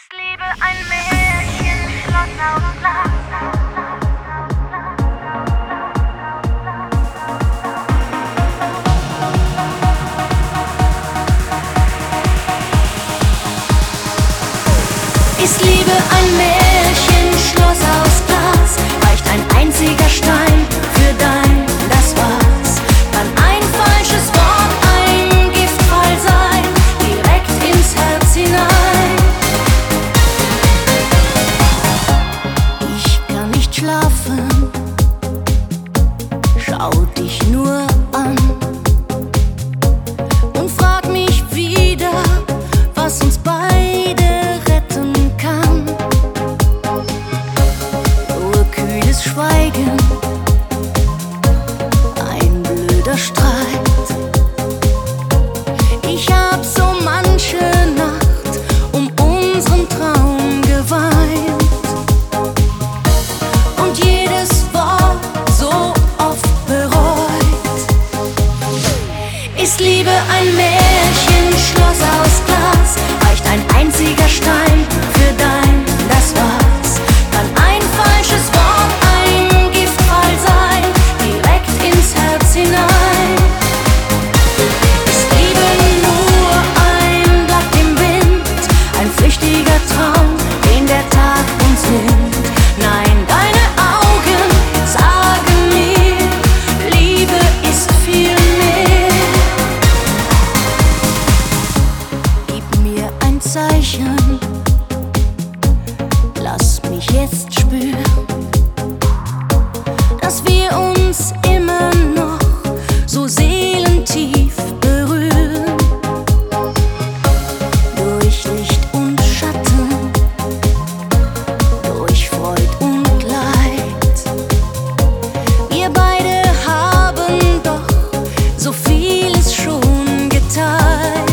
Ist Liebe ein Märchenschloss aus Glas? Ist Liebe ein Märchenschloss aus Glas? Reicht ein einziger Stein für dein das war's? Kann ein falsches Wort ein Giftfall sein, direkt ins Herz hinein? Ich kann nicht schlafen, schau dich nur an und frag mich wieder, was uns beide Schweigen, ein blöder Streit. Ich hab so manche Nacht um unseren Traum geweint und jedes Wort so oft bereut. Ist Liebe ein Märchenschloss aus Glas? Reicht ein einziger Stein für dein das war's? Kann ein falsches Wort hinein? Ist Liebe nur ein Blatt im Wind, ein flüchtiger Traum, den der Tag uns nimmt? Nein, deine Augen sagen mir, Liebe ist viel mehr. Gib mir ein Zeichen, lass mich jetzt spüren, dass wir uns immer noch so seelentief berühren. Durch Licht und Schatten, durch Freud und Leid. Wir beide haben doch so vieles schon geteilt.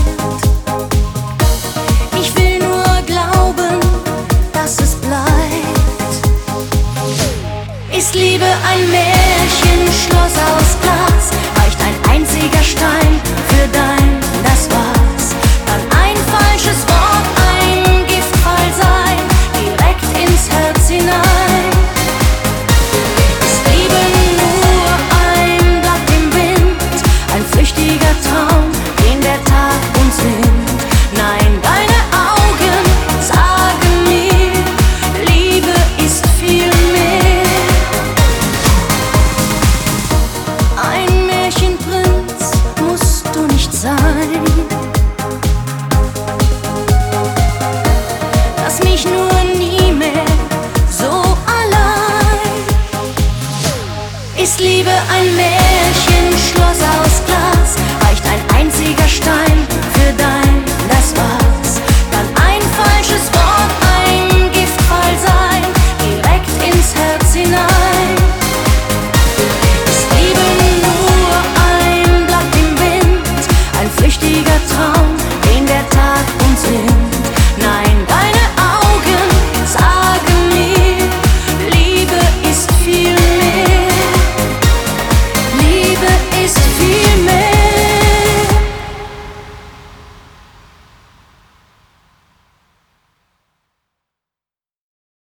Ich will nur glauben, dass es bleibt. Ist Liebe ein Märchenschloss aus Glas? Reicht ein einziger Stein für dein das war's? Kann ein falsches Wort ein Giftfall sein, direkt ins Herz hinein? Ist Liebe nur ein Blatt im Wind, ein flüchtiger Traum, den der Tag uns nimmt? Nein, deine Augen sagen mir, Liebe ist viel mehr. Ein Märchenprinz musst du nicht sein, lass mich nur nie mehr so allein. Ist Liebe ein Märchen?